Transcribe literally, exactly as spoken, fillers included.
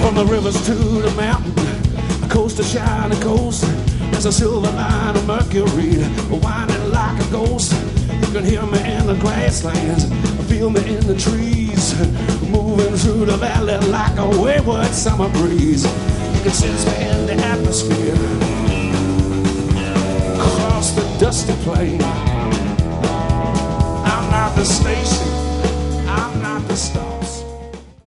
From the rivers to the mountain, coast to shining coast, there's a silver line of Mercury, winding like a ghost. You can hear me in the grasslands, feel me in the trees, moving through the valley like a wayward summer breeze. You can sense me in the atmosphere, across the dusty plain. I'm not the station, I'm not the star.